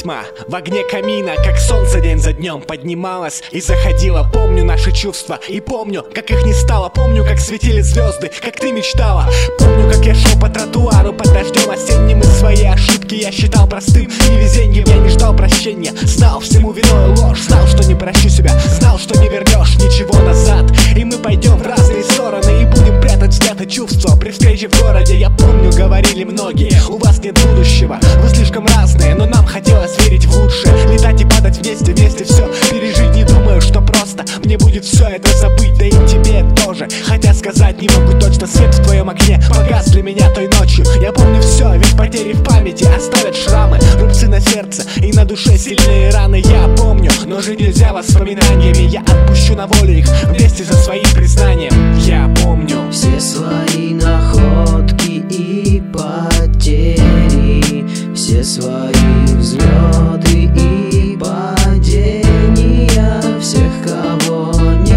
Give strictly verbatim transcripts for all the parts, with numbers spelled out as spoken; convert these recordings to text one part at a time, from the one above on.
тьма в огне камина, как солнце день за днем поднималось и заходило. Помню наши чувства и помню, как их не стало. Помню, как светили звезды, как ты мечтала. Помню, как я шел по тротуару под дождем осенним, и свои ошибки я считал простым невезением. Я не ждал прощения, знал всему виной ложь, знал, что не прощу себя, знал, что не вернешь ничего назад. И мы пойдем в разные стороны и будем прятать взгляд и чувства при встрече в городе. Я помню, говорили многие, у вас нет будущего, вы слишком разные, но нам хотелось верить в лучшее. Летать и падать вместе, вместе все пережить. Не думаю, что просто мне будет все это забыть, да и тебе тоже. Хотя сказать не могу точно, свет в твоем окне погас для меня той ночью. Я помню все, ведь потери в памяти оставят шрамы, рубцы на сердце и на душе сильные раны. Я помню, но жить нельзя воспоминаниями. Я отпущу на волю их вместе со своим признанием. Я помню все свои находки и потери, все свои взлеты и падения, всех, кого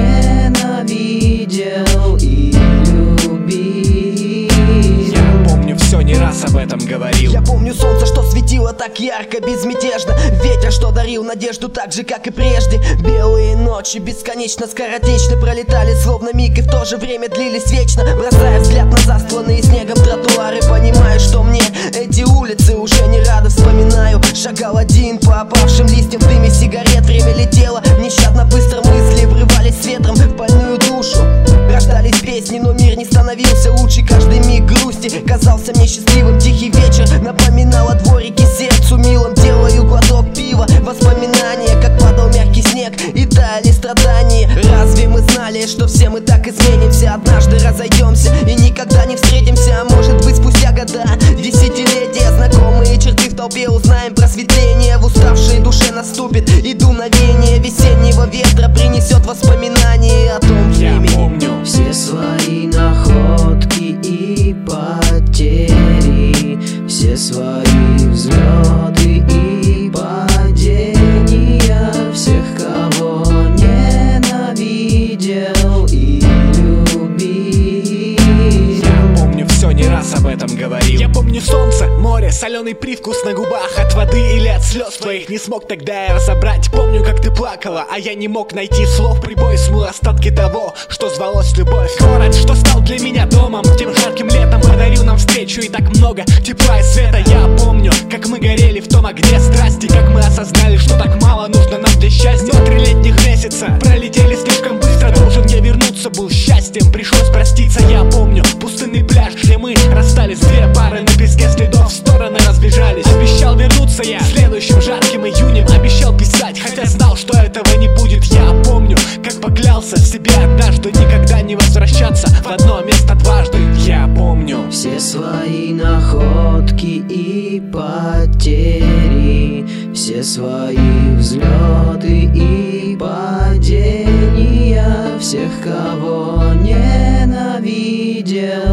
ненавидел и любил. Я помню все, не раз об этом говорил. Я помню солнце, что светило так ярко, безмятежно, ветер, что дарил надежду так же, как и прежде. Белые ночи бесконечно скоротечно пролетали словно миг и в то же время длились вечно. Бросая взгляд на застланные снегом тротуары, понимаю, что мне эти улицы уже не рады. Вспоминаю, шагал один по опавшим листьям в дыме сигарет. Время летело нещадно быстро, мысли врывались с ветром в больную душу. Рождались песни, но мир не становился лучше. Каждый миг грусти казался мне счастливым. Тихий вечер напоминал о дворике сердцу милом. Делаю глоток пива, воспоминания, как падал мягкий снег и таяли страдания. Разве мы знали, что все мы так изменимся? Однажды разойдемся и никогда не встретимся. А может быть спустя года, десятилетия, знакомые черты в толпе узнаем просветление. В уставшей душе наступит и дуновение весеннего ветра принесет воспоминания о том времени. Я помню все свои находки и потери, все свои взлеты и падения, всех, кого ненавидел и любил. Я помню все, не раз об этом говорил. Я помню солнце, море, соленый привкус на губах от воды или от слез твоих. Не смог тогда я разобрать. Помню, как ты плакала, а я не мог найти слов. Прибой смыл остатки того, что звалось любовь. Город, что стал для меня домом, тем жарким летом подарил нам встречу и так много тепла и света. Я помню, как мы горели в том огне страсти, как мы осознали, что так мало нужно нам для счастья. Но три летних месяца пролетели слишком быстро. Должен я вернуться был счастьем, пришлось проститься. Я помню пустынный пляж, где мы расстались, две пары на песке следов, в стороны разбежались. Обещал вернуться я следующим жарким июнем, обещал писать, хотя знал, что этого не будет. Я помню, как поклялся себе однажды никогда не возвращаться в одно место дважды. Я помню все свои находки и потери, все свои взлеты и падения, всех, кого ненавидел